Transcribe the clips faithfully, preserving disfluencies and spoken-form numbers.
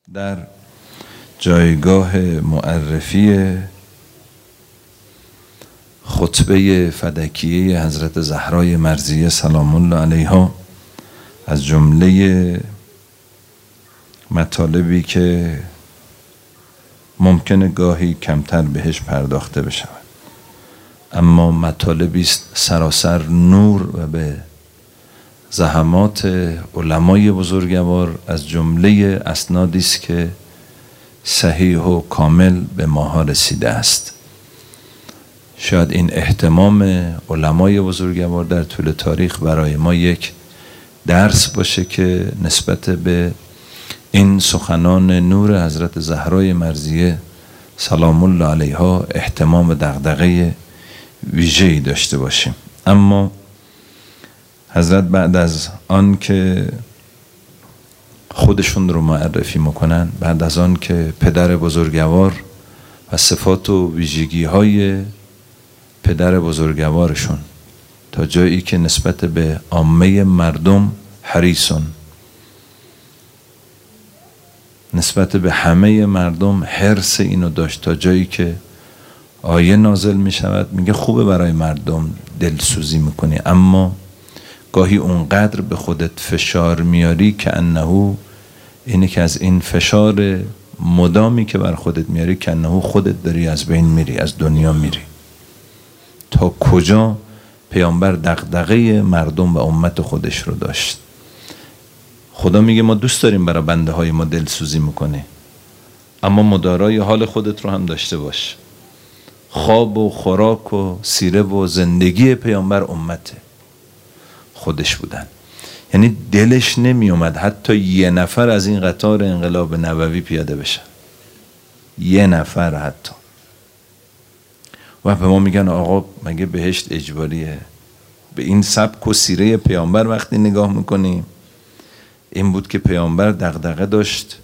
در جایگاه معرفی خطبه فدکیه حضرت زهرای مرضیه سلام الله علیها از جمله مطالبی که ممکنه گاهی کمتر بهش پرداخته بشود، اما مطالبی است سراسر نور و به زحمات علمای بزرگوار از جمله اسنادی است که صحیح و کامل به ماها رسیده است. شاید این اهتمام علمای بزرگوار در طول تاریخ برای ما یک درس باشه که نسبت به این سخنان نور حضرت زهرای مرضیه سلام الله علیها اهتمام و دغدغه ویژه‌ای داشته باشیم. اما حضرت بعد از آن که خودشون رو معرفی میکنن، بعد از آن که پدر بزرگوار و صفات و ویژگی های پدر بزرگوارشون تا جایی که نسبت به عامه مردم حریصون، نسبت به همه مردم حرص اینو داشت تا جایی که آیه نازل می شود میگه خوبه برای مردم دلسوزی میکنی، اما گاهی اونقدر به خودت فشار میاری که انهو اینه که از این فشار مدامی که بر خودت میاری که انهو خودت داری از بین میری، از دنیا میری. تا کجا پیامبر دغدغه مردم و امت خودش رو داشت. خدا میگه ما دوست داریم برای بنده های ما دلسوزی میکنی، اما مدارای حال خودت رو هم داشته باش. خواب و خوراک و سیره و زندگی پیامبر امته خودش بودن، یعنی دلش نمی اومد حتی یه نفر از این قطار انقلاب نبوی پیاده بشن، یه نفر حتی. و به ما میگن آقا مگه بهشت اجباریه؟ به این سبک و سیره پیامبر وقتی نگاه میکنیم این بود که پیامبر دغدغه داشت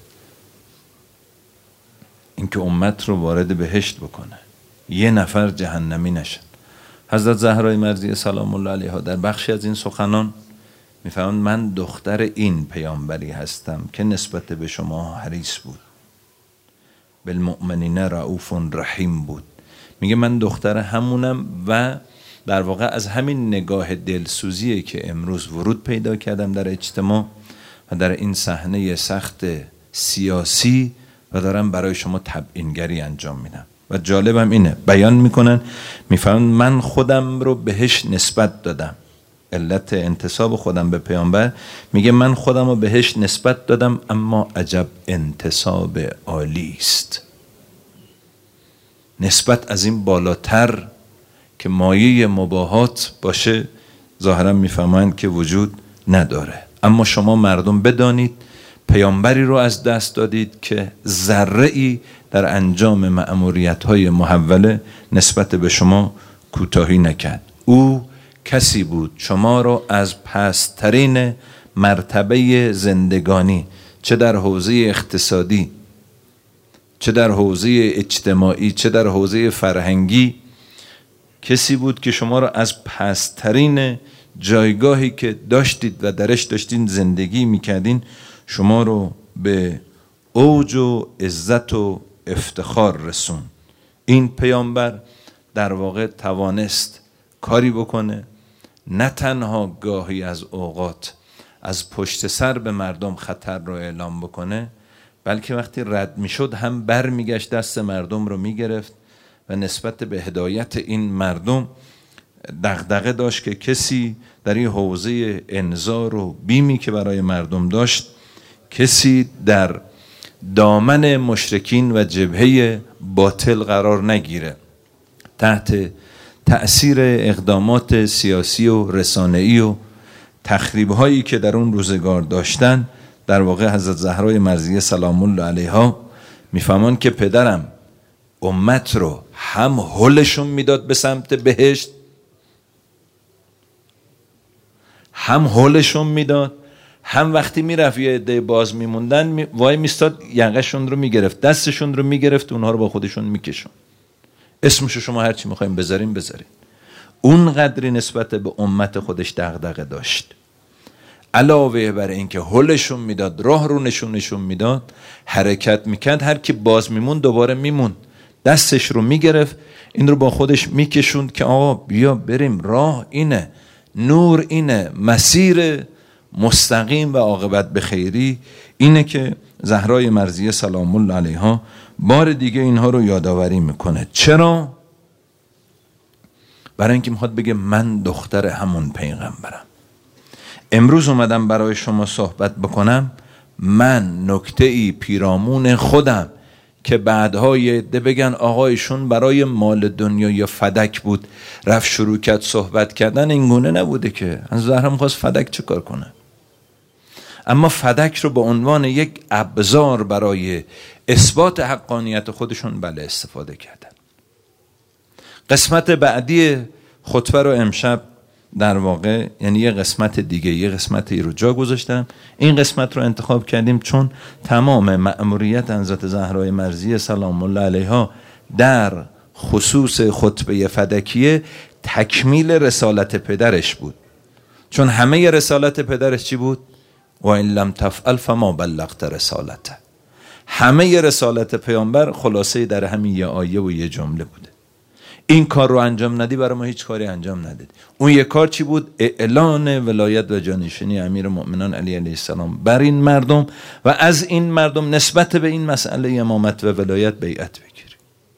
اینکه امت رو وارد بهشت بکنه، یه نفر جهنمی نشن. حضرت زهرای مرضیه سلام الله علیها در بخشی از این سخنان میفهمند من دختر این پیامبری هستم که نسبت به شما حریص بود، بالمؤمنین رؤوف رحیم بود. میگه من دختر همونم و در واقع از همین نگاه دلسوزیه که امروز ورود پیدا کردم در اجتماع و در این صحنه سخت سیاسی و دارم برای شما تبیینگری انجام میدم. و جالبم اینه بیان میکنن میفهمن من خودم رو بهش نسبت دادم، علت انتساب خودم به پیامبر میگه من خودم رو بهش نسبت دادم، اما عجب انتساب عالی است. نسبت از این بالاتر که مایه مباهات باشه ظاهرا میفهمند که وجود نداره. اما شما مردم بدانید پیامبری رو از دست دادید که ذره‌ای در انجام مأموریت‌های محوله نسبت به شما کوتاهی نکرد. او کسی بود شما رو از پست‌ترین مرتبه زندگانی، چه در حوزه اقتصادی، چه در حوزه اجتماعی، چه در حوزه فرهنگی، کسی بود که شما رو از پست‌ترین جایگاهی که داشتید و درش داشتین زندگی میکردین شما رو به اوج و عزت و افتخار رسون. این پیامبر در واقع توانست کاری بکنه نه تنها گاهی از اوقات از پشت سر به مردم خطر رو اعلام بکنه، بلکه وقتی رد میشد هم بر میگشت دست مردم رو میگرفت و نسبت به هدایت این مردم دغدغه داشت که کسی در این حوزه انذار و بیمی که برای مردم داشت کسی در دامن مشرکین و جبهه باطل قرار نگیره، تحت تأثیر اقدامات سیاسی و رسانه‌ای و تخریب‌هایی که در اون روزگار داشتن. در واقع حضرت زهرای مرضیه سلام الله علیها میفهمان که پدرم امت رو هم هلشون میداد به سمت بهشت، هم هلشون میداد، هم وقتی میرفت یه عده باز میموندن می... وای میستاد یقهشون رو میگرفت، دستشون رو میگرفت، اونها رو با خودشون میکشون. اسمشو شما هرچی میخوایم بذارین بذارین. اون قدری نسبت به امت خودش دغدغه داشت. علاوه بر اینکه هلشون میداد، راه رو نشونشون میداد، حرکت میکرد، هر کی باز میمون دوباره میمون، دستش رو میگرفت، این رو با خودش میکشوند که آقا بیا بریم، راه اینه، نور اینه، مسیر مستقیم و عاقبت به خیری اینه که زهرای مرضیه سلام الله علیها بار دیگه اینها رو یادآوری میکنه. چرا؟ برای اینکه میخواد بگه من دختر همون پیغمبرم. امروز اومدم برای شما صحبت بکنم، من نکته ای پیرامون خودم که بعدها یه عده بگن آقایشون برای مال دنیا یا فدک بود رفت شروع کرد صحبت کردن، این گونه نبوده که. از زهرا میخواست فدک چه کار کنه؟ اما فدک رو به عنوان یک ابزار برای اثبات حقانیت خودشون بله استفاده کردن. قسمت بعدی خطبه رو امشب در واقع یعنی یه قسمت دیگه، یه قسمتی رو جا گذاشتم. این قسمت رو انتخاب کردیم چون تمام مأموریت حضرت زهرای مرضیه سلام الله علیها در خصوص خطبه فدکیه تکمیل رسالت پدرش بود. چون همه رسالت پدرش چی بود؟ و این لم تفعل فما بلغت رسالته. همه رسالت پیامبر خلاصه در همین یه آیه و یه جمله بوده. این کار رو انجام ندی برای ما هیچ کاری انجام ندید. اون یک کار چی بود؟ اعلان ولایت و جانشینی امیر المؤمنین علی علیه السلام بر این مردم و از این مردم نسبت به این مسئله امامت و ولایت بیعت بگیری.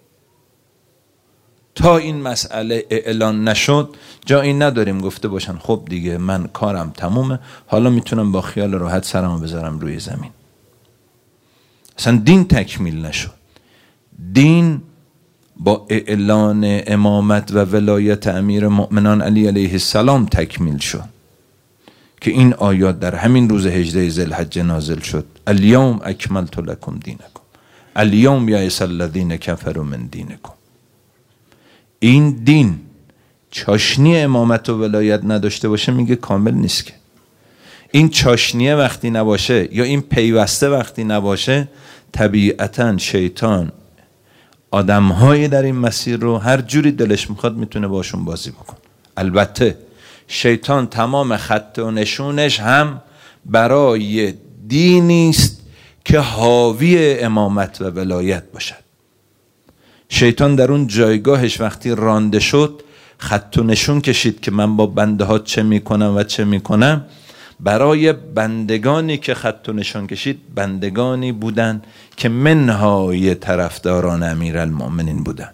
تا این مسئله اعلان نشد جایی نداریم گفته باشن خب دیگه من کارم تمومه، حالا میتونم با خیال راحت سرمو بذارم روی زمین. اصلا دین تکمیل نشد. دین با اعلان امامت و ولایت امیر مؤمنان علی علیه السلام تکمیل شد که این آیات در همین روز هجده ذوالحجه نازل شد. الیوم اکملت لکم دینکم الیوم یئس الذین کفروا من دینکم. این دین چاشنی امامت و ولایت نداشته باشه میگه کامل نیست. که این چاشنیه وقتی نباشه یا این پیوسته وقتی نباشه، طبیعتاً شیطان آدم‌های در این مسیر رو هر جوری دلش میخواد میتونه باشون بازی بکن. البته شیطان تمام خط و نشونش هم برای دینی است که حاوی امامت و ولایت باشد. شیطان در اون جایگاهش وقتی رانده شد خط و نشون کشید که من با بنده ها چه میکنم و چه میکنم. برای بندگانی که خط و نشان کشید بندگانی بودن که منهای طرفداران امیرالمؤمنین بودن،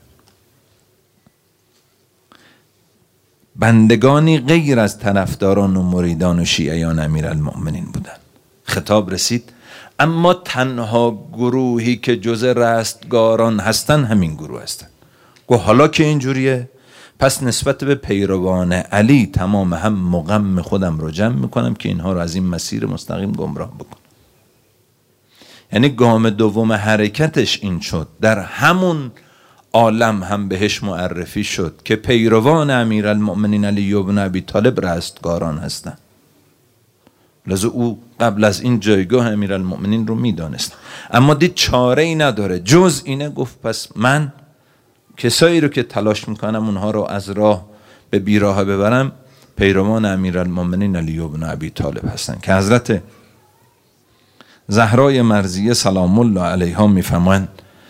بندگانی غیر از طرفداران و مریدان و شیعیان امیرالمؤمنین بودن. خطاب رسید اما تنها گروهی که جز رستگاران هستن همین گروه هستن. گو حالا که اینجوریه پس نسبت به پیروان علی تمام هم مقام خودم رو جمع میکنم که اینها رو از این مسیر مستقیم گمراه بکنم. یعنی گام دوم حرکتش این شد، در همون عالم هم بهش معرفی شد که پیروان امیرالمؤمنین علی بن ابی طالب رستگاران هستند. لذا او قبل از این جایگاه امیرالمؤمنین رو میدانست، اما دید چاره ای نداره جز اینه. گفت پس من کسایی رو که تلاش میکنم اونها رو از راه به بیراه ببرم پیروان امیرالمؤمنین علی بن ابی طالب هستن که حضرت زهرای مرضیه سلام الله علیها میفرمایند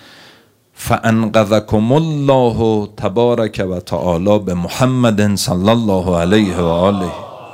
فانقذکم الله تبارک و تعالی به محمد صلی الله علیه و آله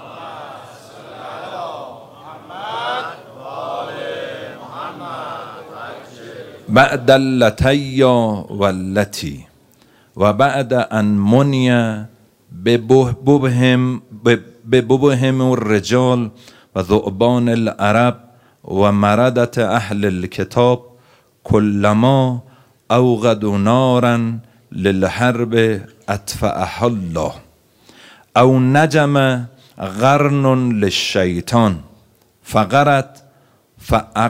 بعد اللتیا واللتی و بعد ان منی ببهم ببهم الرجال و ذؤبان العرب و مردت اهل الكتاب كلما اوقدوا نارا للحرب اطفأها الله او نجم قرن للشیطان فقرت فأق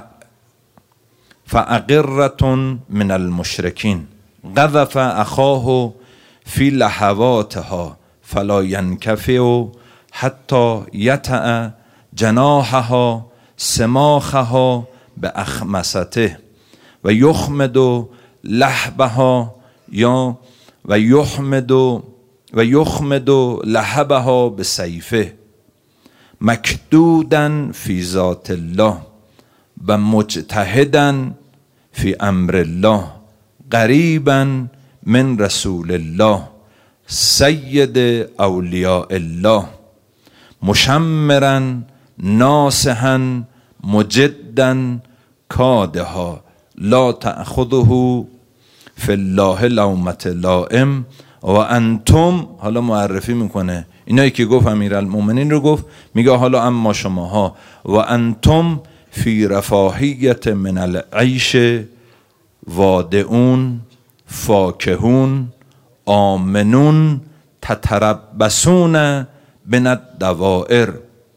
فأقرة من المشركين قذف أخاه في لحواتها فلا ينكفئ حتى يتأ جناحها سماخها بأخمسته و يخمد لحبها یا و يحمد و يخمد لحبها بسيفه مکدودن فی ذات الله و مجتهدن فی امر الله قریبا من رسول الله سید اولیاء الله مشمرا ناصحا مجدا کادها لا تأخذه فی الله لومة لائم و انتم، حالا معرفی میکنه اینایی که گفت امیرالمومنین رو گفت، میگه حالا اما شماها و انتم فی رفاهیت من العیش وادعون فاکهون آمنون تتربصون بین الدوائر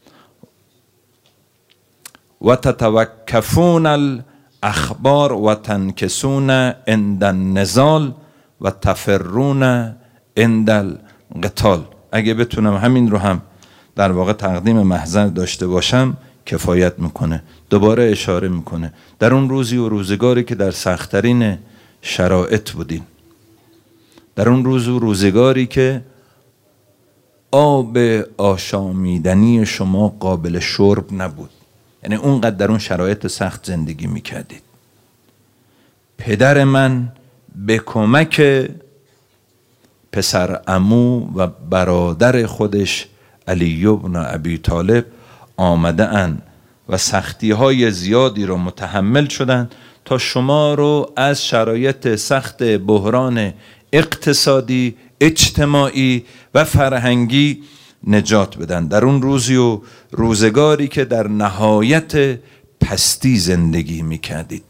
و تتوکفون الاخبار و تنکسون عند النزال و تفرون عند القتال. اگه بتونم همین رو هم در واقع تقدیم محضر داشته باشم کفایت میکنه. دوباره اشاره میکنه در اون روزی و روزگاری که در سخت‌ترین شرایط بودین، در اون روز و روزگاری که آب آشامیدنی شما قابل شرب نبود، یعنی اونقدر در اون شرایط سخت زندگی میکردید، پدر من به کمک پسر عمو و برادر خودش علی بن ابی طالب آمده اند و سختی های زیادی رو متحمل شدند تا شما رو از شرایط سخت بحران اقتصادی، اجتماعی و فرهنگی نجات بدن. در اون روزی و روزگاری که در نهایت پستی زندگی میکردید،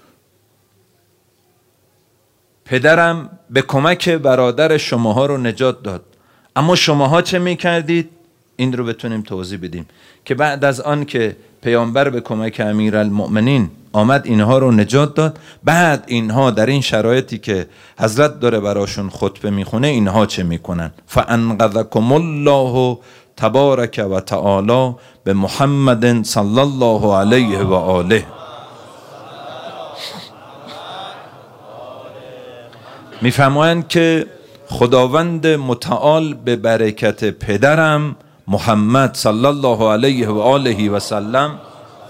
پدرم به کمک برادر شماها رو نجات داد. اما شماها چه میکردید؟ این رو بتونیم توضیح بدیم که بعد از آن که پیامبر به کمک امیرالمؤمنین آمد اینها رو نجات داد، بعد اینها در این شرایطی که حضرت داره براشون خطبه میخونه اینها چه میکنن؟ فانقذکم الله تبارک و تعالی به محمد صلی الله علیه و آله. میفرمایند که خداوند متعال به برکت پدرم محمد صلی الله علیه و آله و سلم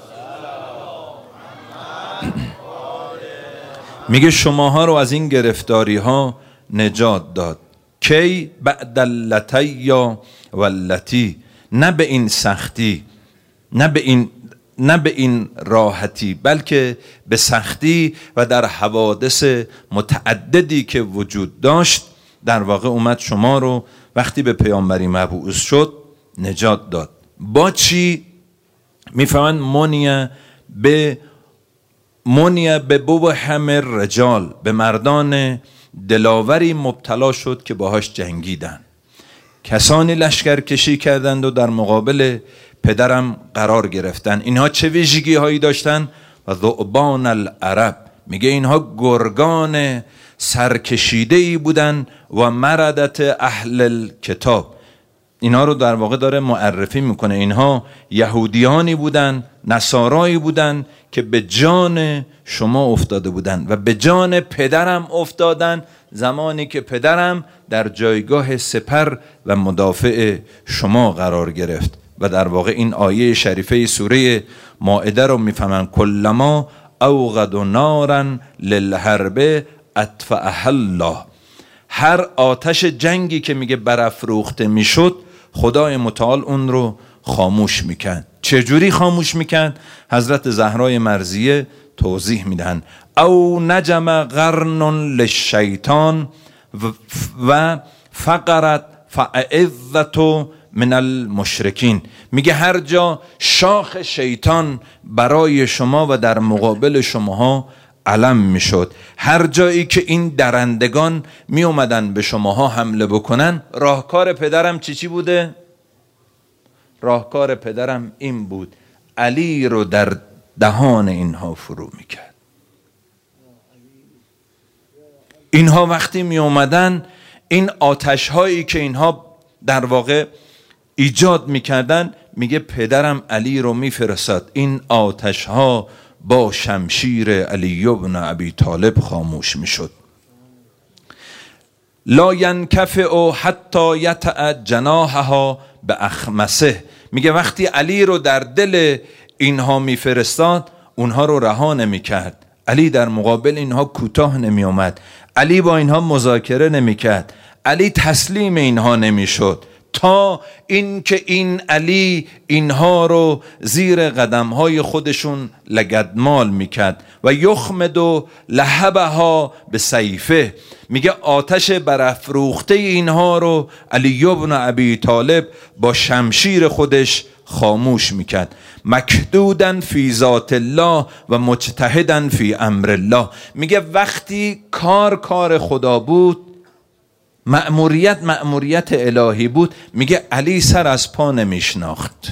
میگه شماها رو از این گرفتاری ها نجات داد. کی؟ بعد اللتی و اللتی، نه به این سختی، نه به این نه به این راحتی، بلکه به سختی و در حوادث متعددی که وجود داشت در واقع اومد شما رو وقتی به پیامبری مبعوث شد نجات داد. با چی؟ میفهمن منیه به منیه به بو همه رجال، به مردان دلاوری مبتلا شد که باهاش جنگیدن، کسانی لشکر کشی کردند و در مقابل پدرم قرار گرفتن. اینها چه ویژگی هایی داشتن؟ و ذؤبان العرب، میگه اینها گرگان سرکشیده ای بودن و مردت اهل الکتاب. اینها رو در واقع داره معرفی میکنه. اینها یهودیانی بودن، نصارایی بودن که به جان شما افتاده بودن و به جان پدرم افتادن زمانی که پدرم در جایگاه سپر و مدافع شما قرار گرفت. و در واقع این آیه شریفه سوره مائده رو میفهمن کلما اوقد نارا للحرب اطفأها الله. هر آتش جنگی که میگه برافروخته میشد خدای متعال اون رو خاموش میکرد. چجوری خاموش میکرد؟ حضرت زهرای مرضیه توضیح میدن او نجم قرن للشیطان و فقرت فاعذت من المشرکین. میگه هر جا شاخ شیطان برای شما و در مقابل شماها علم میشد، هر جایی که این درندگان می اومدن به شماها حمله بکنن، راهکار پدرم چی چی بوده؟ راهکار پدرم این بود علی رو در دهان اینها فرو میکرد. اینها وقتی می اومدن این آتش هایی که اینها در واقع ایجاد میکردن، میگه پدرم علی رو میفرستاد، این آتش ها با شمشیر علی بن ابی طالب خاموش میشد. لا ینکفئ حتی یطأ جناحها به اخمسه. میگه وقتی علی رو در دل اینها میفرستاد اونها رو رها نمیکرد. علی در مقابل اینها کوتاه نمی اومد. علی با اینها مذاکره نمیکرد. علی تسلیم اینها نمیشد تا این که این علی اینها رو زیر قدمهای خودشون لگدمال میکرد و یخمد و لهبها به سیفه. میگه آتش برافروخته اینها رو علی بن ابی طالب با شمشیر خودش خاموش میکرد. مکدودن فی ذات الله و مجتهدن فی امر الله. میگه وقتی کار کار خدا بود، مأموریت مأموریت الهی بود، میگه علی سر از پا نمیشناخت.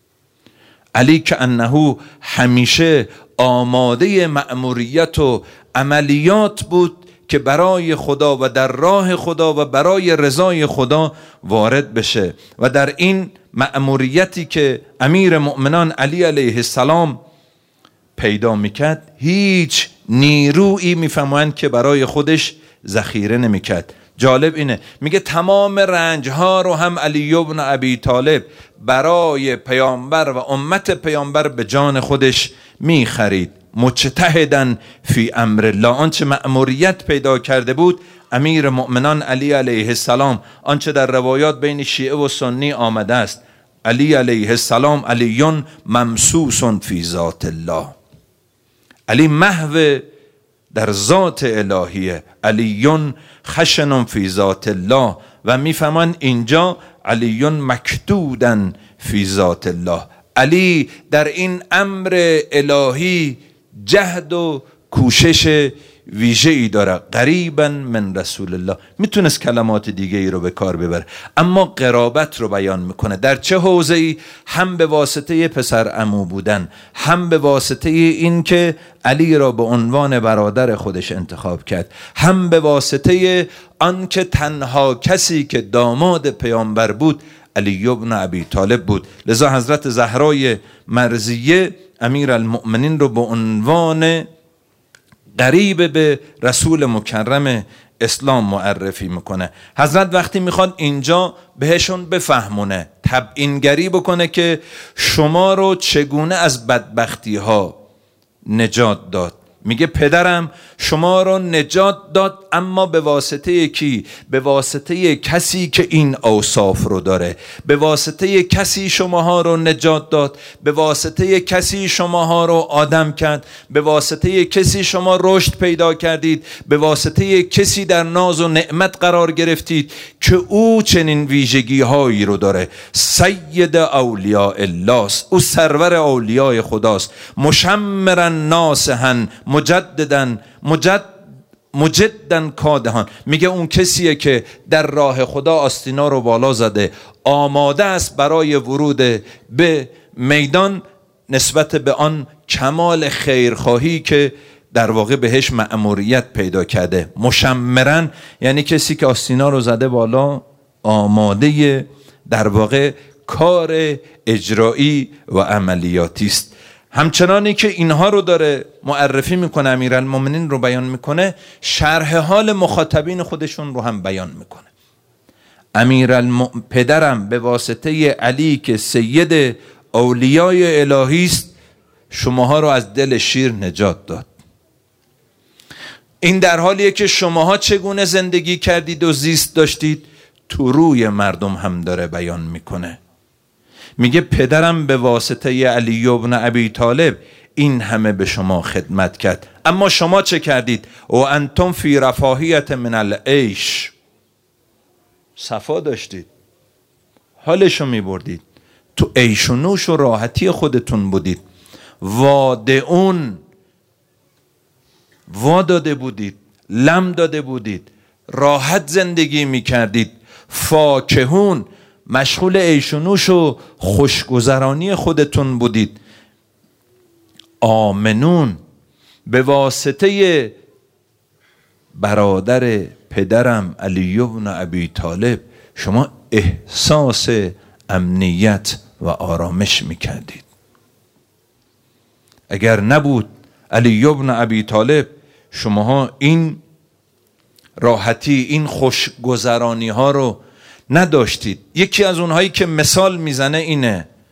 علی که انه همیشه آماده مأموریت و عملیات بود که برای خدا و در راه خدا و برای رضای خدا وارد بشه و در این مأموریتی که امیر مؤمنان علی علیه السلام پیدا میکرد هیچ نیرویی میفهمند که برای خودش ذخیره نمیکرد. جالب اینه میگه تمام رنج ها رو هم علی بن ابی طالب برای پیامبر و امت پیامبر به جان خودش میخرید. مجتهدن فی امر الله. آنچه مأموریت پیدا کرده بود امیر مؤمنان علی علیه السلام، آنچه در روایات بین شیعه و سنی آمده است، علی علیه السلام علیون ممسوس فی ذات الله. علی محو در ذات الهیه. علیون خشن فی ذات الله. و میفهمن اینجا علیون مکدودن فی ذات الله. علی در این امر الهی جهد و کوشش ویژه ای داره. قریبا من رسول الله. میتونست کلمات دیگه ای رو به کار ببره اما قرابت رو بیان میکنه. در چه حوزه ای؟ هم به واسطه پسر عمو بودن، هم به واسطه این که علی را به عنوان برادر خودش انتخاب کرد، هم به واسطه آن که تنها کسی که داماد پیامبر بود علی بن ابی طالب بود. لذا حضرت زهرای مرضیه امیر المؤمنین رو به عنوان قریب به رسول مکرم اسلام معرفی میکنه. حضرت وقتی میخواد اینجا بهشون بفهمونه، تبیینگری بکنه که شما رو چگونه از بدبختی ها نجات داد. میگه پدرم شما رو نجات داد، اما به واسطه کی؟ به واسطه کسی که این اوصاف رو داره. به واسطه کسی شماها رو نجات داد، به واسطه کسی شماها رو آدم کرد، به واسطه کسی شما رشد پیدا کردید، به واسطه کسی در ناز و نعمت قرار گرفتید که او چنین ویژگی هایی رو داره. سید اولیاء الله، او سرور اولیاء خداست. مشمرا ناسحا مجددن مجد مجدن کادهان. میگه اون کسیه که در راه خدا آستینا رو بالا زده، آماده است برای ورود به میدان نسبت به آن کمال خیرخواهی که در واقع بهش مأموریت پیدا کرده. مشمرن یعنی کسی که آستینا رو زده بالا، آماده در واقع کار اجرایی و عملیاتی است. همچنانی که اینها رو داره معرفی میکنه، امیرالمومنین رو بیان میکنه، شرح حال مخاطبین خودشون رو هم بیان میکنه. امیرالم پدرم به واسطه علی که سید اولیای الهی است شماها رو از دل شیر نجات داد. این در حالیه که شماها چگونه زندگی کردید و زیست داشتید تو روی مردم هم داره بیان میکنه. میگه پدرم به واسطه علی بن ابی طالب این همه به شما خدمت کرد، اما شما چه کردید؟ و انتم فی رفاهیت من العیش، صفا داشتید، حالشو میبردید، تو عیش و نوش و راحتی خودتون بودید. وادعون، واداده بودید، لم داده بودید، راحت زندگی میکردید. فاکهون، مشغول عیش و نوش و خوشگذرانی خودتون بودید. آمنون، به واسطه برادر پدرم علی بن ابی طالب شما احساس امنیت و آرامش میکردید. اگر نبود علی بن ابی طالب شماها این راحتی، این خوشگذرانی ها رو نداشتید. یکی از اونهایی که مثال میزنه اینه،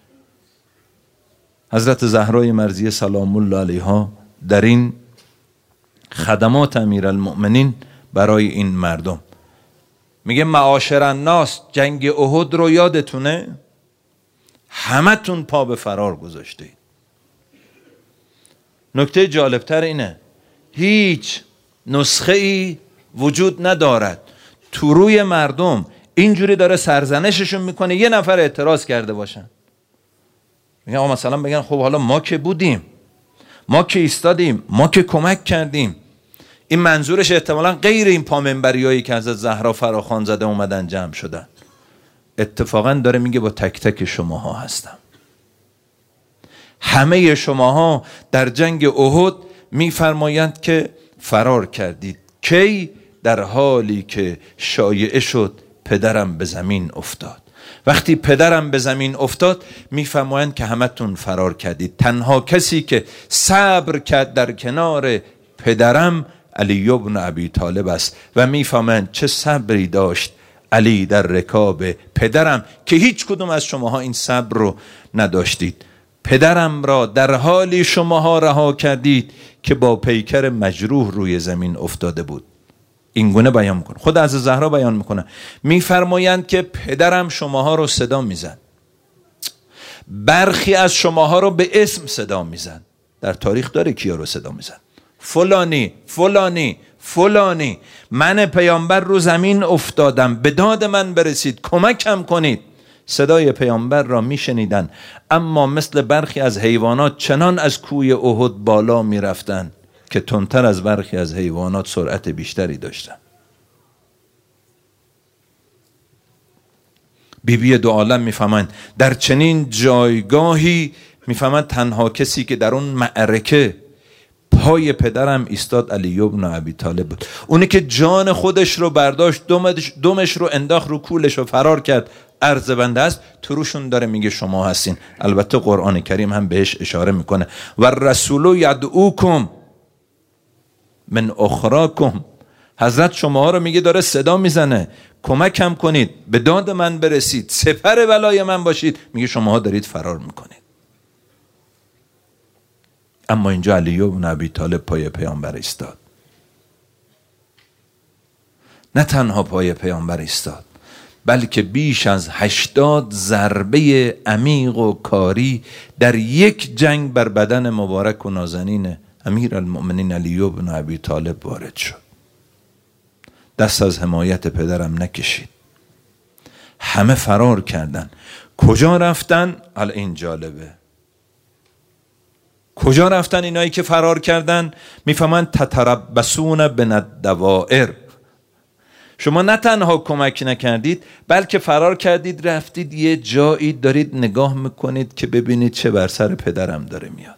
حضرت زهرای مرضیه سلام الله علیها در این خدمات امیرالمؤمنین برای این مردم میگه معاشر الناس جنگ احد رو یادتونه؟ همه تون پا به فرار گذاشتید. نکته جالبتر اینه هیچ نسخه ای وجود ندارد تو روی مردم اینجوری داره سرزنششون میکنه یه نفر اعتراض کرده باشن. میگن آقا مثلا بگن خب حالا ما که بودیم، ما که ایستادیم، ما که کمک کردیم. این منظورش احتمالاً غیر این پامنبریایی که حضرت زهرا فراخوان زده اومدن جمع شدن. اتفاقاً داره میگه با تک تک شماها هستم. همه شماها در جنگ احد میفرمایند که فرار کردید. کی؟ در حالی که شایعه شد پدرم به زمین افتاد. وقتی پدرم به زمین افتاد میفرمایند که همتون فرار کردید. تنها کسی که صبر کرد در کنار پدرم علی ابن ابی طالب است. و میفهمند چه صبری داشت علی در رکاب پدرم که هیچ کدوم از شماها این صبر رو نداشتید. پدرم را در حالی شماها رها کردید که با پیکر مجروح روی زمین افتاده بود. این گونه بیان میکنه. خود از زهرا بیان میکنه، میفرمایند که پدرم شماها رو صدا میزد، برخی از شماها رو به اسم صدا میزد. در تاریخ داره کیا رو صدا میزد؟ فلانی فلانی فلانی. من پیامبر رو زمین افتادم، به داد من برسید، کمکم کنید. صدای پیامبر را میشنیدن، اما مثل برخی از حیوانات چنان از کوه احد بالا میرفتن که تندتر از برخی از حیوانات سرعت بیشتری داشتن. بی بی دو عالم میفهمند در چنین جایگاهی، میفهمند تنها کسی که در اون معرکه پای پدرم ایستاد علی ابن ابی طالب بود. اونی که جان خودش رو برداشت، دومش, دومش رو انداخت رو کولش و فرار کرد. عرض بنده است تو روشون داره میگه شما هستین. البته قرآن کریم هم بهش اشاره میکنه و رسول یدعوکم من اخراکم. حضرت شما رو میگه داره صدا میزنه کمکم کنید، به داد من برسید، سپر ولای من باشید. میگه شما دارید فرار میکنید. اما اینجا علی ابن ابی طالب پای پیامبر ایستاد. نه تنها پای پیامبر ایستاد، بلکه بیش از هشتاد ضربه عمیق و کاری در یک جنگ بر بدن مبارک و نازنین امیرالمؤمنین علی ابن ابی طالب وارد شد. دست از حمایت پدرم نکشید. همه فرار کردن. کجا رفتن؟ حالا این جالبه. کجا رفتن اینایی که فرار کردن؟ میفهمن تتربصون بالدوائر. شما نه تنها کمک نکردید، بلکه فرار کردید رفتید یه جایی دارید نگاه میکنید که ببینید چه بر سر پدرم داره میاد.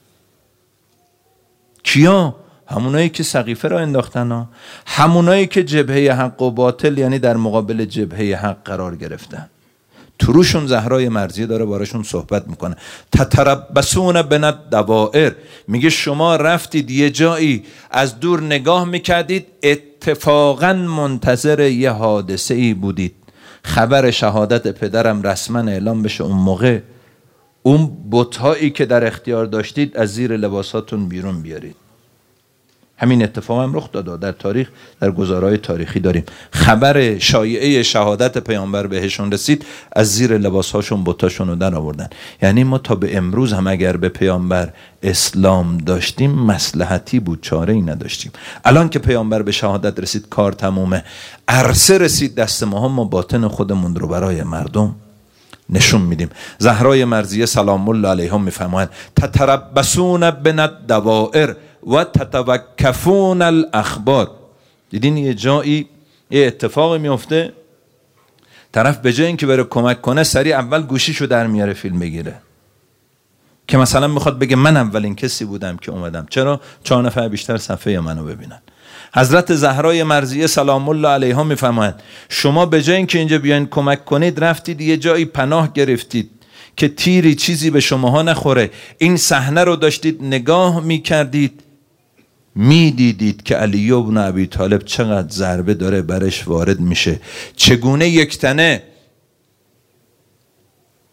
کیا؟ همونایی که سقیفه را انداختن ها. همونایی که جبهه حق و باطل یعنی در مقابل جبهه حق قرار گرفتن. تو روشون زهرای مرضیه داره بارشون صحبت میکنه. تتربصون بالدوائر. میگه شما رفتید یه جایی از دور نگاه میکردید، اتفاقا منتظر یه حادثه ای بودید. خبر شهادت پدرم رسما اعلام بشه، اون موقع اون بت‌هایی که در اختیار داشتید از زیر لباساتون بیرون بیارید. همین اتفاق هم رخ داد. در تاریخ، در گزارهای تاریخی داریم خبر شایعه شهادت پیامبر بهشون رسید، از زیر لباسهاشون بتاشون رو در آوردن. یعنی ما تا به امروز هم اگر به پیامبر اسلام داشتیم مصلحتی بود، چاره ای نداشتیم. الان که پیامبر به شهادت رسید کار تمومه، عرصه رسید دست ما، هم ما باطن خودمون رو برای مردم نشون میدیم. زهرای مرضیه سلام الله علیها میفرمایند تتربصون بالدوائر و تتوکفون الاخبار. دیدین یه جایی یه اتفاقی میفته، طرف به جای اینکه بره کمک کنه سریع اول گوشیشو در میاره فیلم بگیره که مثلا میخواد بگه من اولین کسی بودم که اومدم. چرا؟ چهار نفر بیشتر صفحه منو ببینن. حضرت زهرای مرضیه سلام الله علیها میفرمایند شما به جای اینکه اینجا بیاین کمک کنید رفتید یه جایی پناه گرفتید که تیری چیزی به شماها نخوره. این صحنه رو داشتید نگاه میکردید، میدیدید که علی ابن ابی طالب چقدر ضربه داره برش وارد میشه، چگونه یک تنه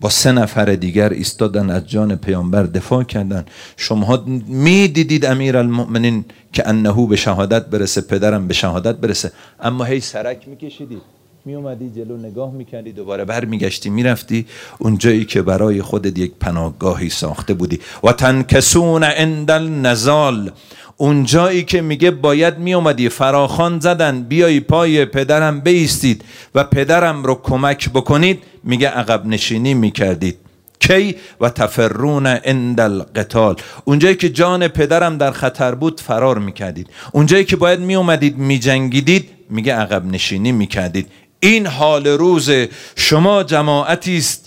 با سه نفر دیگر ایستادن از جان پیامبر دفاع کردن. شما می دیدید امیرالمؤمنین که انهو به شهادت برسه، پدرم به شهادت برسه، اما هی سرک میکشیدید، می اومدی جلو نگاه میکردی، دوباره بر میگشتی میرفتی اون جایی که برای خودت یک پناهگاهی ساخته بودی. و تنکسون عند النزال، اون جایی که میگه باید می اومدی فراخوان زدن بیایی پای پدرم بیستید و پدرم رو کمک بکنید، میگه عقب نشینی میکردید. کی؟ و تفرون عند القتال، اونجایی که جان پدرم در خطر بود فرار میکردید، اونجایی که باید می اومدید میجنگیدید میگه عقب نشینی میکردید. این حال روز شما جماعتی است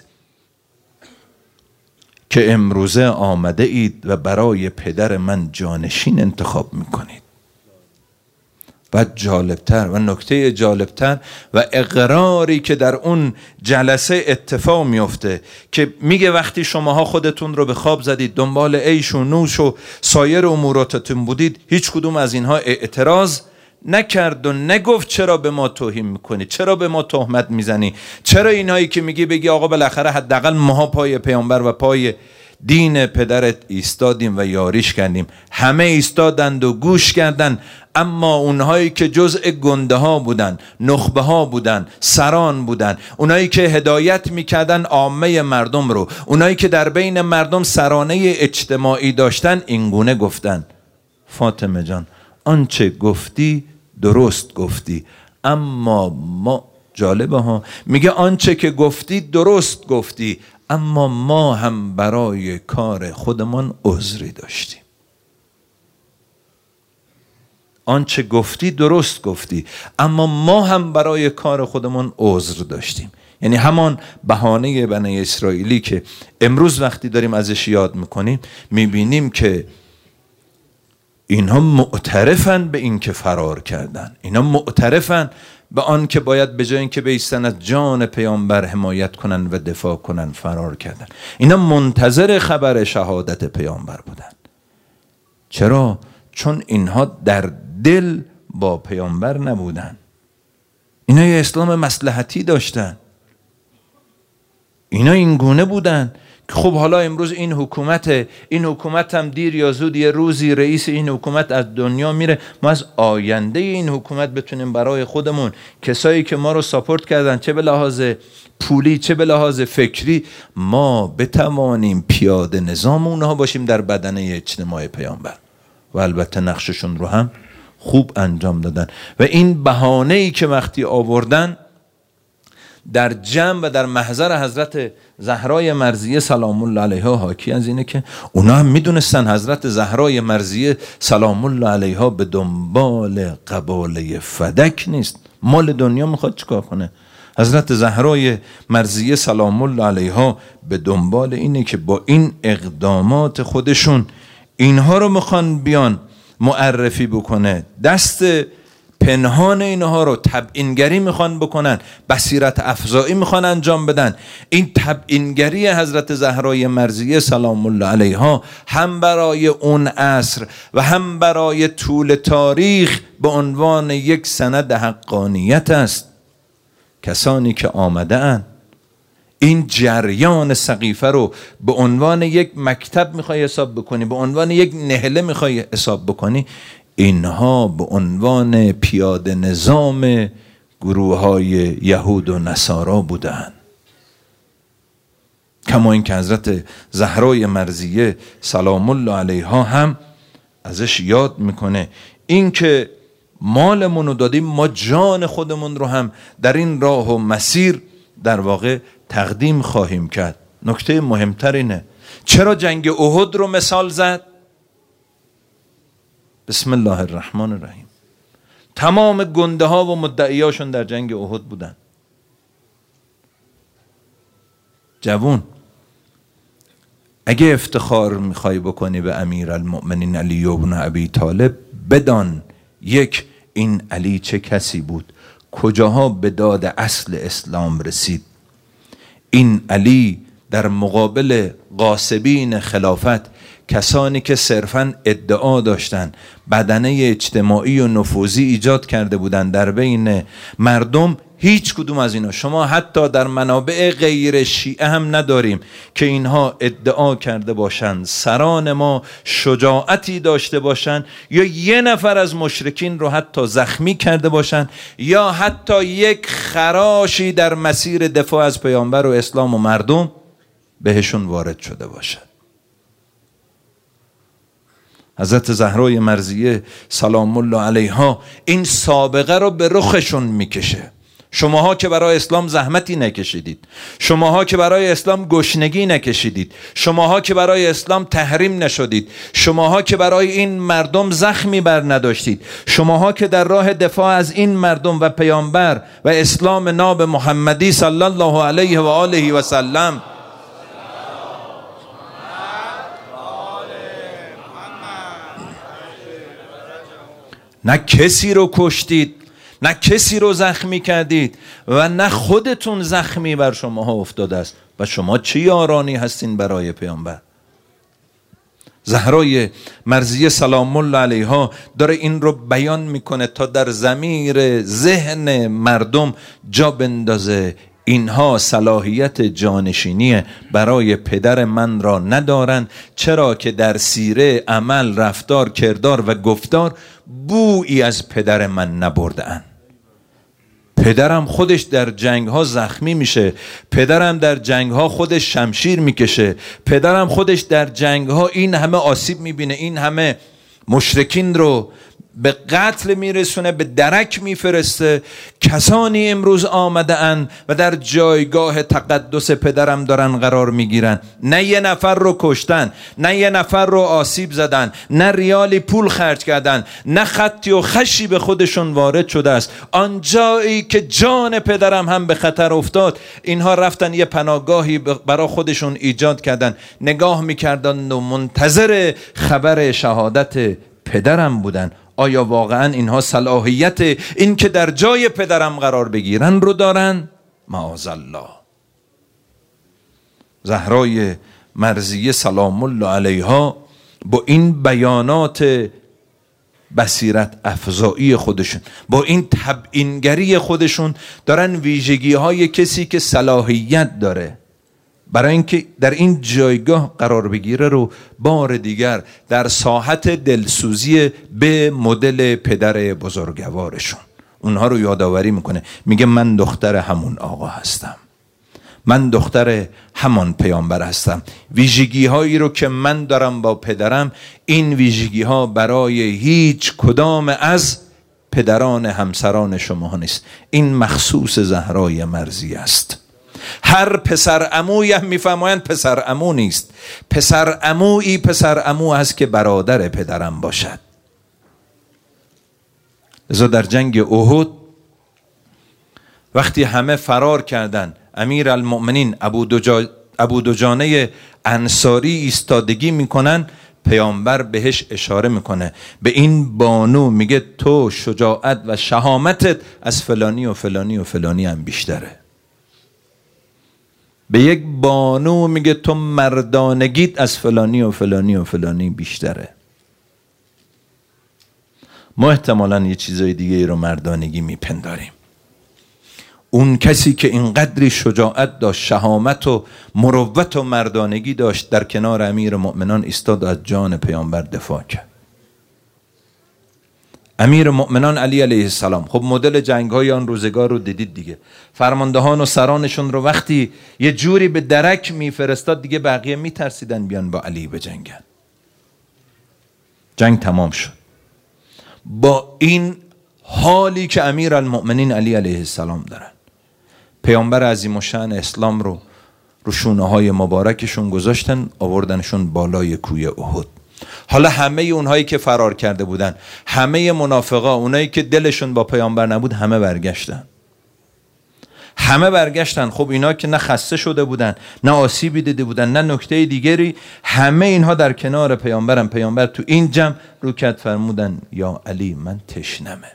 که امروزه آمده اید و برای پدر من جانشین انتخاب میکنید. و جالبتر و نکته جالبتر و اقراری که در اون جلسه اتفاق میفته که میگه وقتی شماها خودتون رو به خواب زدید، دنبال عیش و نوش و سایر اموراتتون بودید، هیچ کدوم از اینها اعتراض نکرد و نگفت چرا به ما توهین میکنی، چرا به ما تهمت میزنی، چرا اینایی که میگی بگی آقا بالاخره حداقل ماها پای پیامبر و پای دین پدرت ایستادیم و یاریش کردیم. همه ایستادند و گوش کردند، اما اونهایی که جزء گنده ها بودن، نخبه ها بودن، سران بودن، اونایی که هدایت میکردن عامه مردم رو، اونایی که در بین مردم سرانه اجتماعی داشتن، اینگونه گفتن فاطمه جان آنچه گفتی درست گفتی، اما ما، جالبه ها، میگه آنچه که گفتی درست گفتی، اما ما هم برای کار خودمان عذری داشتیم. آنچه گفتی درست گفتی، اما ما هم برای کار خودمان عذر داشتیم. یعنی همان بهانه بنی اسرائیلی که امروز وقتی داریم ازش یاد میکنیم میبینیم که اینها معترفن به این که فرار کردن، اینها معترفن به آن که باید به جای این که بیستن از جان پیامبر حمایت کنن و دفاع کنن فرار کردن. اینا منتظر خبر شهادت پیامبر بودن. چرا؟ چون اینها در دل با پیامبر نبودن. اینا یه اسلام مصلحتی داشتن. اینا این گونه بودن که خب حالا امروز این حکومت این حکومت هم دیر یا زود یه روزی رئیس این حکومت از دنیا میره، ما از آینده این حکومت بتونیم برای خودمون، کسایی که ما رو ساپورت کردن چه به لحاظ پولی چه به لحاظ فکری، ما بتوانیم پیاده نظام اونها باشیم در بدنه اجتماع پیامبر. و البته نقششون رو هم خوب انجام دادن. و این بهانه‌ای که وقتی آوردن در جمع و در محضر حضرت زهرای مرضیه سلام الله علیها حاکی از اینه که اونا هم میدونستن حضرت زهرای مرضیه سلام الله علیها به دنبال قباله فدک نیست، مال دنیا میخواد چیکار کنه. حضرت زهرای مرضیه سلام الله علیها به دنبال اینه که با این اقدامات خودشون اینها رو میخوان بیان معرفی بکنه، دست پنهان اینها رو تبیینگری میخوان بکنن، بصیرت افزایی میخوان انجام بدن. این تبیینگری حضرت زهرای مرضیه سلام الله علیها هم برای اون عصر و هم برای طول تاریخ به عنوان یک سند حقانیت است. کسانی که آمده اند این جریان سقیفه رو به عنوان یک مکتب میخوای حساب بکنی، به عنوان یک نهله میخوای حساب بکنی، اینها به عنوان پیاده نظام گروه های یهود و نصارا بودن. کما این که حضرت زهرای مرضیه سلام الله علیها هم ازش یاد میکنه این که مالمون رو دادیم، ما جان خودمون رو هم در این راه و مسیر در واقع تقدیم خواهیم کرد. نکته مهمتر اینه، چرا جنگ احد رو مثال زد؟ بسم الله الرحمن الرحیم. تمام گنده ها و مدعیاشون در جنگ احد بودن. جوون، اگه افتخار میخوای بکنی به امیرالمؤمنین علی بن ابی طالب، بدان یک، این علی چه کسی بود، کجاها به داد اصل اسلام رسید. این علی در مقابل غاصبین خلافت، کسانی که صرفاً ادعا داشتن بدنه اجتماعی و نفوذی ایجاد کرده بودند در بین مردم، هیچ کدوم از اینا. شما حتی در منابع غیر شیعه هم نداریم که اینها ادعا کرده باشند سران ما شجاعتی داشته باشند یا یه نفر از مشرکین رو حتی زخمی کرده باشند یا حتی یک خراشی در مسیر دفاع از پیامبر و اسلام و مردم بهشون وارد شده باشد. حضرت زهرای مرضیه سلام الله علیها این سابقه رو به رخشون میکشه. شماها که برای اسلام زحمتی نکشیدید، شماها که برای اسلام گشنگی نکشیدید، شماها که برای اسلام تحریم نشدید، شماها که برای این مردم زخمی بر نداشتید، شماها که در راه دفاع از این مردم و پیامبر و اسلام ناب محمدی صلی الله علیه و آله و سلم نه کسی رو کشتید، نه کسی رو زخمی کردید و نه خودتون زخمی بر شماها افتاده است و شما چه یارانی هستین برای پیامبر. زهرای مرضیه سلام الله علیها داره این رو بیان میکنه تا در ضمیر ذهن مردم جا بندازه اینها صلاحیت جانشینی برای پدر من را ندارن، چرا که در سیره، عمل، رفتار، کردار و گفتار بویی از پدر من نبرده‌اند. پدرم خودش در جنگ ها زخمی میشه، پدرم در جنگ ها خودش شمشیر میکشه، پدرم خودش در جنگ ها این همه آسیب میبینه، این همه مشرکین رو به قتل میرسونه، به درک میفرسته. کسانی امروز آمده اند و در جایگاه تقدس پدرم دارن قرار میگیرن. نه یه نفر رو کشتن، نه یه نفر رو آسیب زدن، نه ریالی پول خرج کردن، نه خطی و خشی به خودشون وارد شده است. آن جایی که جان پدرم هم به خطر افتاد، اینها رفتن یه پناهگاهی برای خودشون ایجاد کردن، نگاه میکردن و منتظر خبر شهادت پدرم بودن. آیا واقعا اینها صلاحیت این که در جای پدرم قرار بگیرن رو دارن؟ معاذالله. زهرای مرضیه سلام الله علیها با این بیانات بصیرت افزایی خودشون، با این تبیینگری خودشون دارن ویژگی های کسی که صلاحیت داره برای اینکه در این جایگاه قرار بگیره رو بار دیگر در ساحت دلسوزی به مدل پدر بزرگوارشون اونها رو یادآوری میکنه. میگه من دختر همون آقا هستم، من دختر همان پیامبر هستم. ویژگی هایی رو که من دارم با پدرم، این ویژگی ها برای هیچ کدام از پدران همسران شما نیست، این مخصوص زهرای مرضیه است. هر پسر عمویی هم میفرمایند پسر عمو نیست، پسر عمویی پسر عمو هست که برادر پدرم باشد. لذا در جنگ احد وقتی همه فرار کردن، امیر المؤمنین ابو, دجا... ابو دجانه انصاری ایستادگی میکنن، پیامبر بهش اشاره میکنه به این بانو، میگه تو شجاعت و شهامتت از فلانی و فلانی و فلانی هم بیشتره. به یک بانو میگه تو مردانگیت از فلانی و فلانی و فلانی بیشتره. ما احتمالاً یه چیزای دیگه ای رو مردانگی میپنداریم. اون کسی که اینقدری شجاعت داشت، شهامت و مروت و مردانگی داشت، در کنار امیر مؤمنان ایستاد از جان پیامبر دفاع کرد. امیر مؤمنان علی علیه السلام، خب مدل جنگ های آن روزگار رو دیدید دیگه، فرماندهان و سرانشون رو وقتی یه جوری به درک میفرستاد دیگه بقیه میترسیدن بیان با علی بجنگن. جنگ تمام شد با این حالی که امیر المؤمنین علی علیه السلام دارن. پیامبر عظیم الشأن اسلام رو رو شونه های مبارکشون گذاشتن، آوردنشون بالای کوه احد. حالا همه اونهایی که فرار کرده بودن، همه منافقا، اونایی که دلشون با پیامبر نبود، همه برگشتن. همه برگشتن. خب اینا که نه خسته شده بودن، نه آسیبی دیده بودن، نه نکته دیگری، همه اینها در کنار پیامبرن. پیامبر تو این جمع رو کرد، فرمودن یا علی من تشنمه.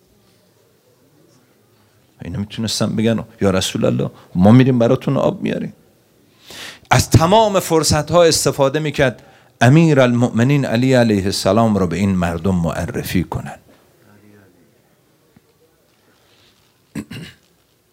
اینا میتونستن بگن یا رسول الله ما میریم براتون آب میاریم. از تمام فرصت ها استفاده میکرد امیر المؤمنین علی علیه السلام رو به این مردم معرفی کنن.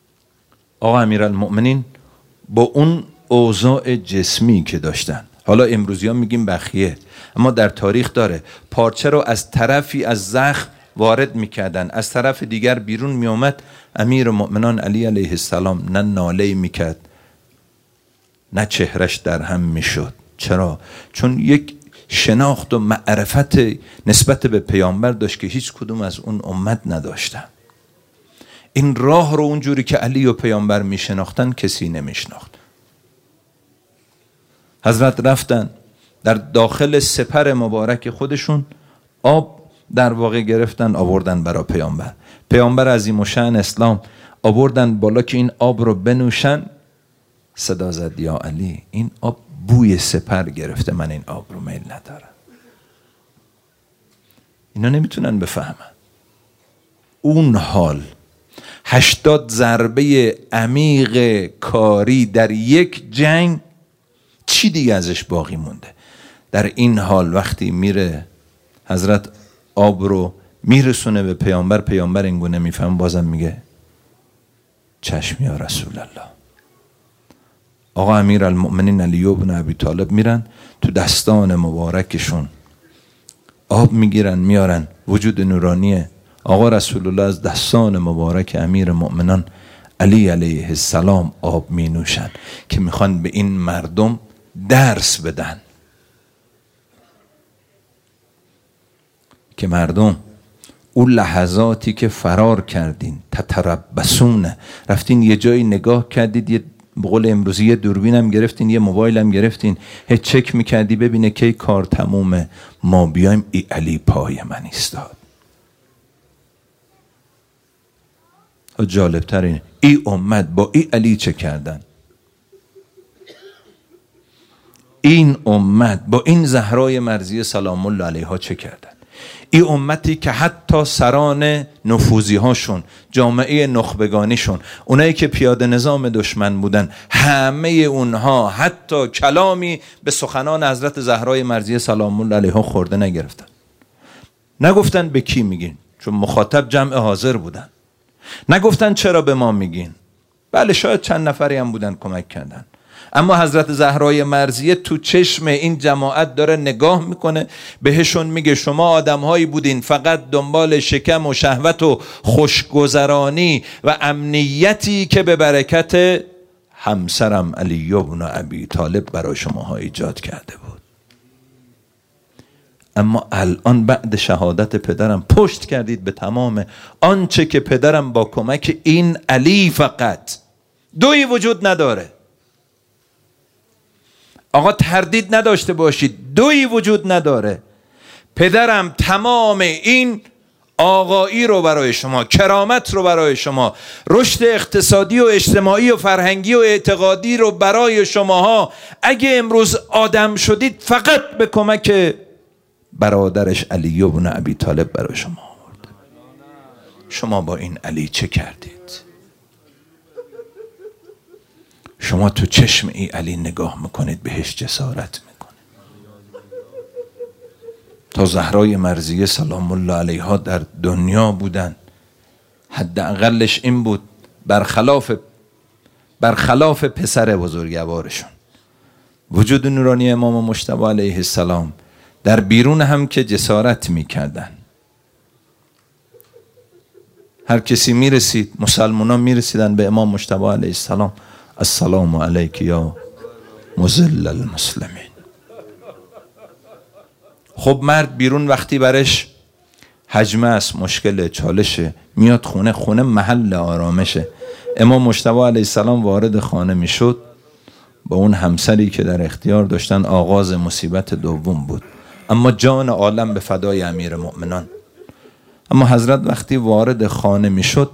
آقا امیرالمؤمنین با اون اوضاع جسمی که داشتن، حالا امروزی ها میگیم بخیه، اما در تاریخ داره، پارچه رو از طرفی از زخم وارد میکردن، از طرف دیگر بیرون میومد. امیر مؤمنان علی علیه السلام نه ناله میکرد نه چهرش در هم میشد. چرا؟ چون یک شناخت و معرفت نسبت به پیامبر داشت که هیچ کدوم از اون امت نداشتن. این راه رو اونجوری که علی و پیامبر میشناختن کسی نمیشناخت. حضرت رفتن در داخل سپر مبارک خودشون آب در واقع گرفتن آوردن برای پیامبر. پیامبر عظیم الشأن اسلام آوردن بالا که این آب رو بنوشن. صدا زد یا علی این آب بوی سپر گرفته، من این آب رو میل ندارم. اینا نمیتونن بفهمن اون حال هشتاد ضربه عمیق کاری در یک جنگ چی دیگه ازش باقی مونده. در این حال وقتی میره حضرت آب رو میرسونه به پیامبر، پیامبر اینگونه میفهم، بازم میگه چشم یا رسول الله. آقا امیرالمؤمنین علی بن ابی طالب میرن تو دستان مبارکشون آب میگیرن میارن، وجود نورانی آقا رسول الله از دستان مبارک امیر مؤمنان علی علیه السلام آب می نوشن که میخوان به این مردم درس بدن که مردم اون لحظاتی که فرار کردین، تتربصون، رفتین یه جایی نگاه کردید، یه بقول امروزی یه دوربین هم گرفتین، یه موبایل هم گرفتین، هی چک میکردی ببینه کی کار تمومه، ما بیایم ای علی پای من ایستاد. جالب تر اینه ای امت با ای علی چه کردن؟ این امت با این زهرای مرضیه سلام الله علیها چه کردن؟ این امتی که حتی سران نفوذی هاشون، جامعه نخبگانیشون، اونایی که پیاده نظام دشمن بودن، همه اونها حتی کلامی به سخنان حضرت زهرای مرضیه سلام الله علیها خورده نگرفتن. نگفتن به کی میگین، چون مخاطب جمع حاضر بودن. نگفتن چرا به ما میگین، بله شاید چند نفری هم بودن کمک کردن، اما حضرت زهرای مرضیه تو چشم این جماعت داره نگاه میکنه، بهشون میگه شما آدمهایی بودین فقط دنبال شکم و شهوت و خوشگذرانی و امنیتی که به برکت همسرم علی بن ابی طالب برای شماها ایجاد کرده بود. اما الان بعد شهادت پدرم پشت کردید به تمام آنچه که پدرم با کمک این علی، فقط دویی وجود نداره. آقا تردید نداشته باشید، دویی وجود نداره. پدرم تمام این آقایی رو برای شما، کرامت رو برای شما، رشد اقتصادی و اجتماعی و فرهنگی و اعتقادی رو برای شماها اگه امروز آدم شدید فقط به کمک برادرش علی بن ابی طالب برای شما آورد. شما با این علی چه کردید؟ شما تو چشم ای علی نگاه میکنید، بهش جسارت میکنید. تا زهرای مرضیه سلام الله علیها در دنیا بودن، حداقلش این بود برخلاف برخلاف پسر بزرگوارشون، وجود نورانی امام مجتبی علیه السلام در بیرون هم که جسارت میکردن. هر کسی میرسید، مسلمانان میرسیدن به امام مجتبی علیه السلام، السلام علیک یا مذل المسلمین. خب مرد بیرون وقتی برش حجمه است، مشکل، چالشه، میاد خونه، خونه محل آرامشه. امام مجتبی علیه السلام وارد خانه میشد، با اون همسری که در اختیار داشتن آغاز مصیبت دوم بود، اما جان عالم به فدای امیر مؤمنان. اما حضرت وقتی وارد خانه میشد،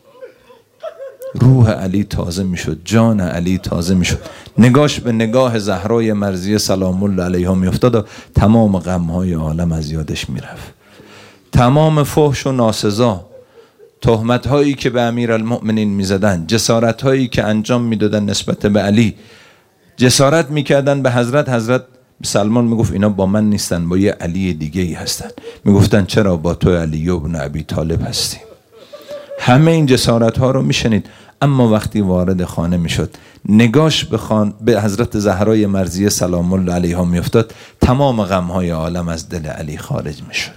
روح علی تازه میشد، جان علی تازه میشد، نگاش به نگاه زهرای مرضیه سلام الله علیها میافتاد و تمام غمهای عالم از یادش میرفت. تمام فحش و ناسزا، تهمت هایی که به امیرالمؤمنین میزدن، جسارت هایی که انجام میدادن نسبت به علی، جسارت میکردن به حضرت. حضرت سلمان میگفت اینا با من نیستن، با یه علی دیگه ای هستن. میگفتن چرا؟ با تو علی بن ابی طالب هستیم. همه این جسارت ها رو میشنید، اما وقتی وارد خانه میشد نگاش به, خان... به حضرت زهرای مرضیه سلام الله علیها میافتاد، تمام غمهای عالم از دل علی خارج میشد.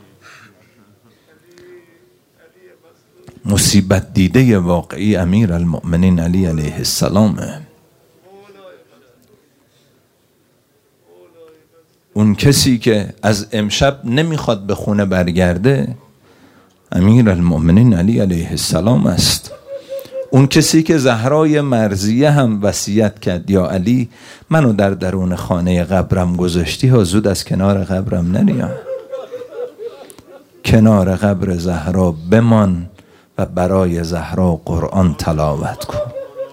مصیبت دیده واقعی امیر المؤمنین علی علیه السلامه. اون کسی که از امشب نمیخواد به خونه برگرده امیر المؤمنین علی علیه السلام است. اون کسی که زهرای مرضیه هم وصیت کرد یا علی منو در درون خانه قبرم گذاشتی ها، زود از کنار قبرم نریا، کنار قبر زهرا بمان و برای زهرا قرآن تلاوت کن.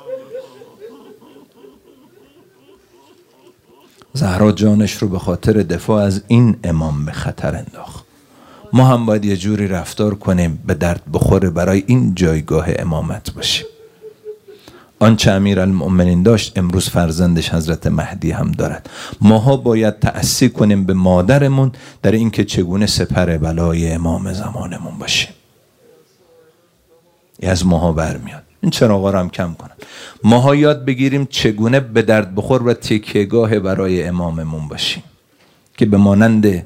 زهرا جانش رو به خاطر دفاع از این امام به خطر انداخت. ما هم باید یه جوری رفتار کنیم به درد بخوره برای این جایگاه امامت باشیم. آنچه امیر المؤمنین داشت امروز فرزندش حضرت مهدی هم دارد. ماها باید تأسی کنیم به مادرمون در اینکه چگونه سپر بلای امام زمانمون باشیم. از ماها برمیاد. این چراغا رو هم کم کنن. ماها یاد بگیریم چگونه به درد بخور و تکیهگاه برای اماممون باشیم که به مانند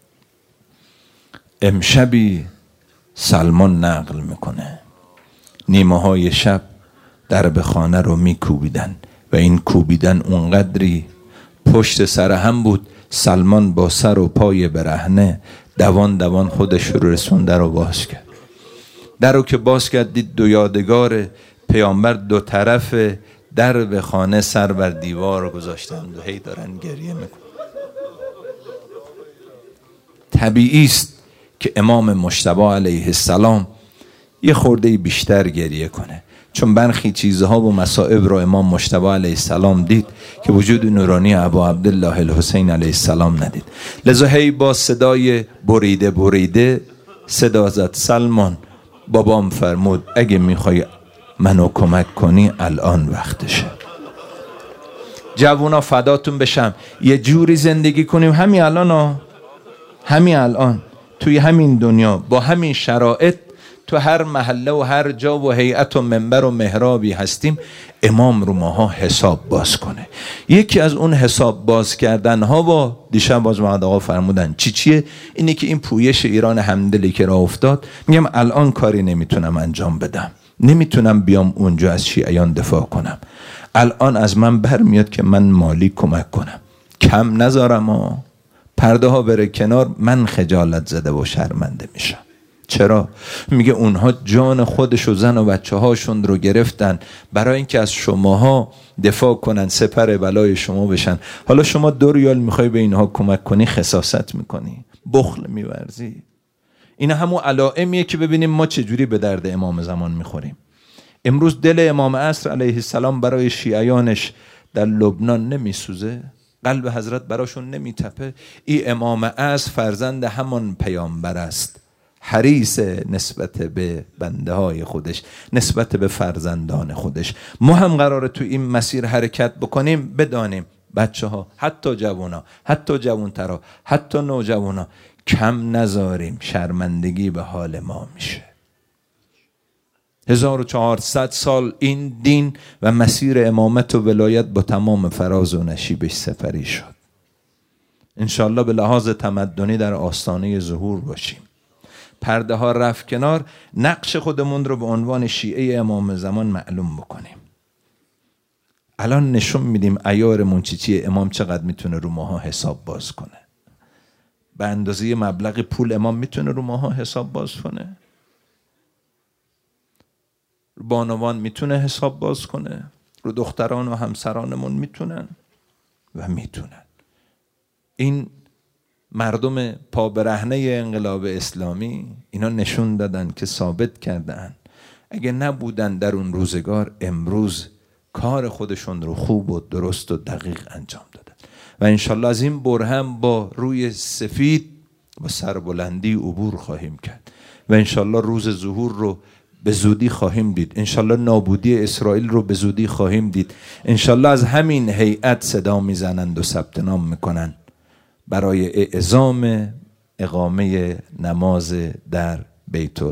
امشبی سلمان نقل میکنه نیمه های شب درب خانه رو میکوبیدن و این کوبیدن اونقدری پشت سر هم بود سلمان با سر و پای برهنه دوان دوان خودش رو رسونده رو باز کرد. در رو که باز کرد دید دو یادگار پیامبر دو طرف در به خانه سر بر دیوار گذاشتند و هی دارن گریه میکنن. طبیعی است که امام مجتبی علیه السلام یه خورده بیشتر گریه کنه، چون برخی چیزها و مصائب رو امام مجتبی علیه السلام دید که وجود نورانی ابا عبدالله الحسین علیه السلام ندید. لذا هی با صدای بریده بریده صدا زد سلمان بابام فرمود اگه میخوای منو کمک کنی الان وقتشه. جوونا فداتون بشم یه جوری زندگی کنیم همین الان ها. همین الان توی همین دنیا با همین شرایط تو هر محله و هر جا و هیئت و منبر و محرابی هستیم امام رو ماها حساب باز کنه. یکی از اون حساب باز کردن ها با دیشب باز محمد آقا فرمودن چی چیه؟ اینه که این پویش ایران همدلی که راه افتاد، میگم الان کاری نمیتونم انجام بدم، نمیتونم بیام اونجا از شیعیان دفاع کنم، الان از من برمیاد که من مالی کمک کنم، کم نذارم ها، پرده ها بره کنار، من خجالت زده و شرمنده میشم. چرا؟ میگه اونها جان خودش و زن و بچه هاشون رو گرفتن برای اینکه از شماها دفاع کنن، سپر بلای شما بشن. حالا شما دو ریال میخوای به اینها کمک کنی، خساست میکنی، بخل میورزی. این همون علائمیه که ببینیم ما چجوری به درد امام زمان میخوریم. امروز دل امام عصر علیه السلام برای شیعیانش در لبنان نمیسوزه، قلب حضرت براشون نمیتپه. این امام عصر فرزند همان پیامبر است، حریص نسبت به بنده های خودش، نسبت به فرزندان خودش. ما هم قراره تو این مسیر حرکت بکنیم. بدانیم بچه ها، حتی جوونا، حتی جوانترا، حتی نوجوانا کم نذاریم، شرمندگی به حال ما میشه. هزار و چهارصد سال این دین و مسیر امامت و ولایت با تمام فراز و نشیبش سپری شد. انشالله به لحاظ تمدنی در آستانه ظهور باشیم. پرده ها رفت کنار، نقش خودمون رو به عنوان شیعه امام زمان معلوم بکنیم. الان نشون میدیم عیارمون چی چیه، امام چقدر میتونه رو ماها حساب باز کنه. به اندازه مبلغ پول امام میتونه رو ماها حساب باز کنه. رو بانوان میتونه حساب باز کنه، رو دختران و همسرانمون میتونن و میتونن. این مردم پابرهنه انقلاب اسلامی اینا نشون دادن که ثابت کردن اگه نبودن در اون روزگار امروز کار خودشون رو خوب و درست و دقیق انجام دادن. و انشالله از این برهم با روی سفید و سربلندی عبور خواهیم کرد و انشالله روز ظهور رو به زودی خواهیم دید. انشالله نابودی اسرائیل رو به زودی خواهیم دید. انشالله از همین هیئت صدا میزنند و ثبت نام میکنن برای اعزام اقامه نماز در بیت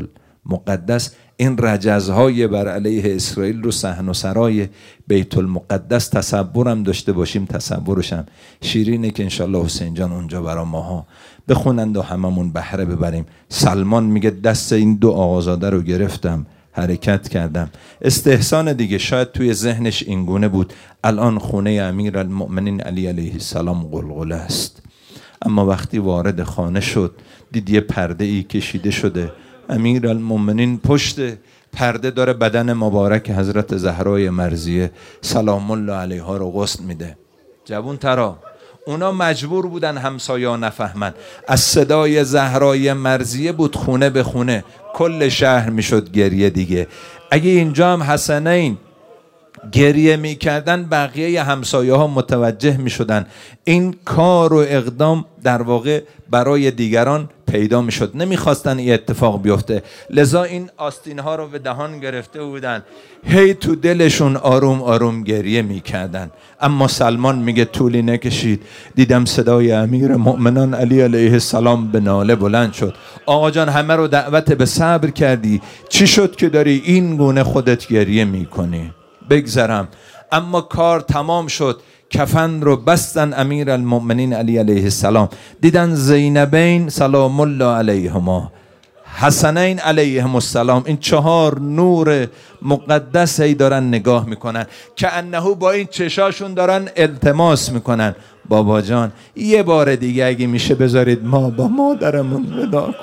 مقدس این رجزهای بر علیه اسرائیل رو صحن و سرای بیت المقدس تصورم داشته باشیم. تصورشم شیرینه که انشالله حسین جان اونجا برا ماها بخونند و هممون بهره ببریم. سلمان میگه دست این دو آقازاده رو گرفتم، حرکت کردم. استحسان دیگه شاید توی ذهنش اینگونه بود الان خونه امیرالمؤمنین علی علیه السلام قلقله است. اما وقتی وارد خانه شد دید یه پرده ای کشیده شده، امیرالمؤمنین پشت پرده داره بدن مبارک حضرت زهرای مرضیه سلام الله علیها رو غسل میده. جوون ترا اونا مجبور بودن همسایا نفهمن، از صدای زهرای مرضیه بود خونه به خونه کل شهر میشد گریه دیگه. اگه اینجا هم حسنین گریه میکردن بقیه همسایه ها متوجه میشدن این کار و اقدام در واقع برای دیگران پیدا میشد، نمیخواستن این اتفاق بیفته. لذا این آستین ها رو به دهان گرفته بودن، هی تو دلشون آروم آروم گریه میکردن. اما سلمان میگه طولی نکشید دیدم صدای امیر مؤمنان علی علیه السلام به ناله بلند شد. آقا جان همه رو دعوت به صبر کردی، چی شد که داری این گونه خودت گریه میکنی؟ بگذرم. اما کار تمام شد، کفن رو بستن امیرالمؤمنین علی علیه السلام. دیدن زینبین سلام الله علیهما، حسنین علیهم السلام، این چهار نور مقدس هی دارن نگاه میکنن که انهو با این چشاشون دارن التماس میکنن بابا جان یه بار دیگه اگه میشه بذارید ما با مادرمون ودا کن.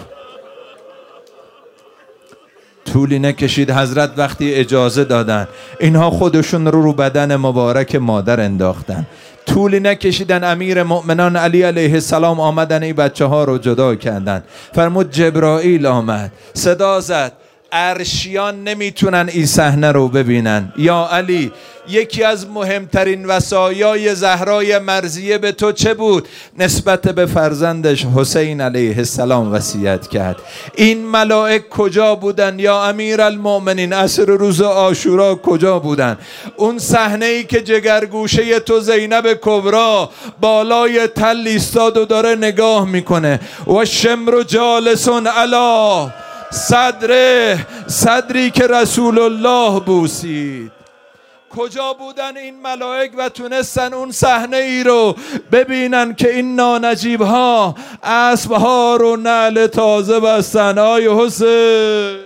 طولی نکشید حضرت وقتی اجازه دادن اینها خودشون رو رو بدن مبارک مادر انداختن. طولی نکشیدن امیر مؤمنان علی علیه السلام آمدن این بچه ها رو جدا کردن. فرمود جبرائیل آمد صدا زد عرشیان نمیتونن این صحنه رو ببینن. یا علی یکی از مهمترین وصایای زهرای مرضیه به تو چه بود؟ نسبت به فرزندش حسین علیه السلام وصیت کرد. این ملائک کجا بودن یا امیرالمؤمنین؟ عصر روز عاشورا کجا بودن؟ اون صحنه ای که جگرگوشه تو زینب کبرا بالای تل ایستاد و داره نگاه میکنه و شمر جالسون علا صدره، صدری که رسول الله بوسید. کجا بودن این ملائک و تونستن اون صحنه ای رو ببینن که این نانجیب ها اسب ها رو نعل تازه بستن؟ آی حسین